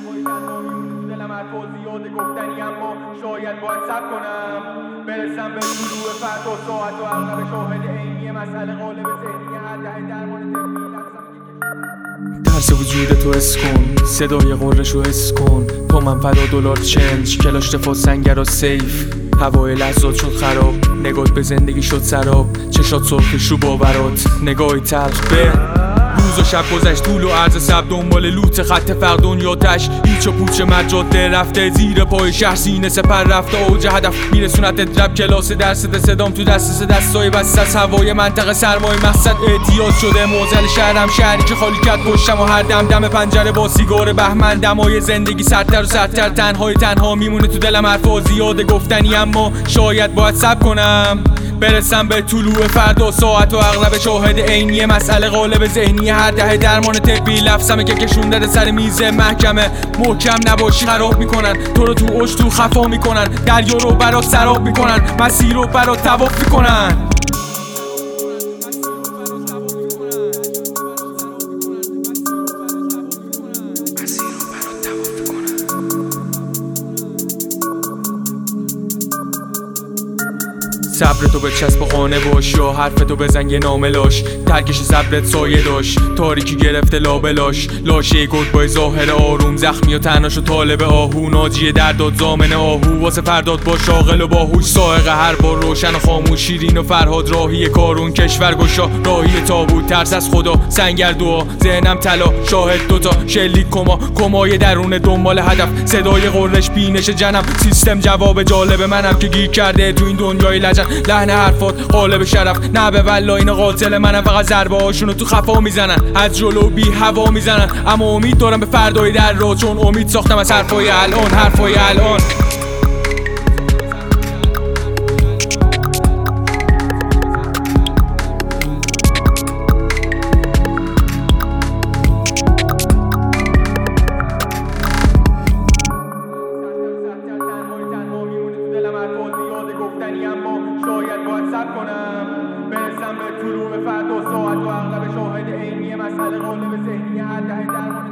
دلم حرفا زیاده گفتنی اما شاید باید صبر کنم برسم به طلوع فردا و ساعت و اغلب شاهد عینی مسئله غالب ذهنی هر دهه درمان درس وجود تو حس کن، صدای قررشو حس کن. تو من فدا دلار چنج، کلاش دفاع سنگر و سیف. هوای لحظات شد خراب، نگات به زندگی شد سراب. چشات سرخش رو باورات، نگاهی تلخ به روز و شب گذشت. طول و عرض سب دنبال لوت خط فرق دنیاتش. هیچ و پوچ مجاده رفته زیر پای شهر سینه سپر رفته. اوج هدف میرسونت رب کلاس درس ده صدام تو دست دستای بس از هوای منطقه سرمای مقصد اعتیاد شده. موزل شهرم شهری که خالی کرد پشتم و هر دم دم پنجره با سیگار بهمن. دمای زندگی سردتر و سردتر، تنها میمونه تو دلم حرفا زیاده گفتنی اما شاید باید صبر کنم برسم به طلوع فردا ساعت و اغلب شاهد عینی مسئله غالب ذهنی هر دهه درمان طبی. لفظمه که کشونده سر میز محکمه، محکم نباشی خراب میکنن تو رو. تو اوج تو خفا میکنن، دریا رو برات سراب میکنن، مسیر رو برات طواف میکنن. صبر تو بچسب و خانه باش یا حرف تو بزن یه نامه لاش. ترکش صبرت سایه داشت، تاریکی گرفته لابلاش. لاشه گرد با ظاهر آروم، زخمی و تنهاش و طالب آهو. ناجی درداد زامن آهو، واسه فرداد با شاغل و باهوش. سائق هر بار روشن و خاموش، شیرین و فرهاد راهی کارون. کشور گشا راهی تابوت، ترس از خدا سنگر دعا. ذهنم طلا شاهد دوتا شلیک کمای درون دنبال هدف. صدای قررش بینش جنم، سیستم جواب جالب منم که گیر کرده تو این دنیای لجن. لحن حرفات قالب شرف، نه به والله این قاتل منم. فقط ضربه هاشونو تو خفا میزنن، از جلو بی هوا میزنن. اما امید دارم به فردای در رو، چون امید ساختم از حرفای الان. شاید باید صبر کنم برسم به طلوع فردا ساعت و اغلب شاهد عینی مسئله غالب ذهنی هر دهه درمان